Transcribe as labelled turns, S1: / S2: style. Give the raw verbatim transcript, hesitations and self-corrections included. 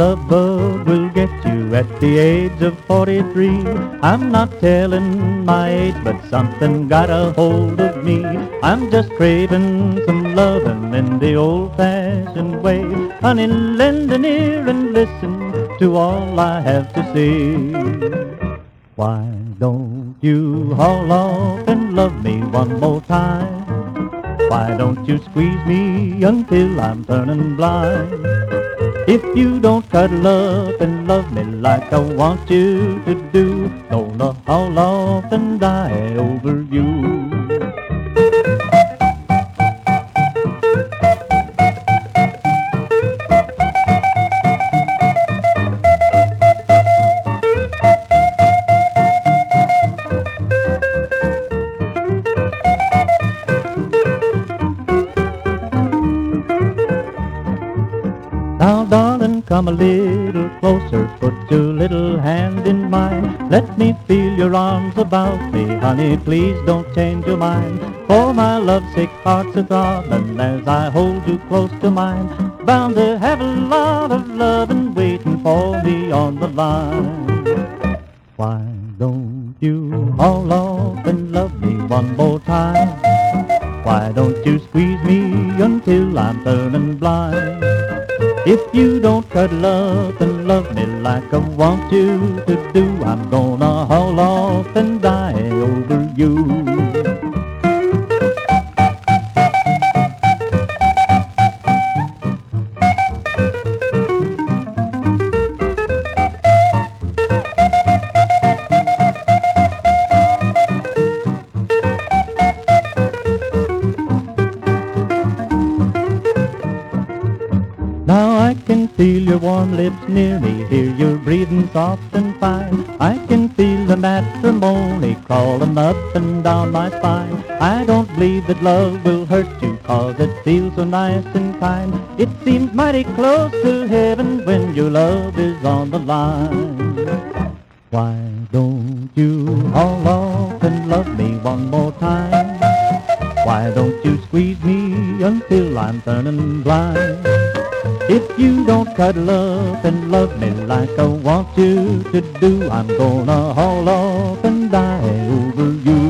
S1: love bug will get you at the age of forty-three. I'm not telling my age, but something got a hold of me. I'm just craving some loving in the old-fashioned way. Honey, lend an ear and listen to all I have to say. Why don't you haul off and love me one more time? Why don't you squeeze me until I'm turning blind? If you don't cuddle up and love me like I want you to do, gonna haul off and die over you. Now, darling, come a little closer, put your little hand in mine. Let me feel your arms about me, honey, please don't change your mind. For my lovesick heart's a throbbing as I hold you close to mine. Bound to have a lot of loving waiting for me on the line. Why don't you haul off and love me one more time? Why don't you squeeze me until I'm turning blind? If you don't cuddle up and love me like I want you to do, I'm gonna haul off and die over you. Now I can feel your warm lips near me, hear your breathing soft and fine. I can feel the matrimony crawling up and down my spine. I don't believe that love will hurt you, cause it feels so nice and kind. It seems mighty close to heaven when your love is on the line. Why don't you haul off and love me one more time? Why don't you squeeze me until I'm turning blind? If you don't cuddle up and love me like I want you to do, I'm gonna haul off and die over you.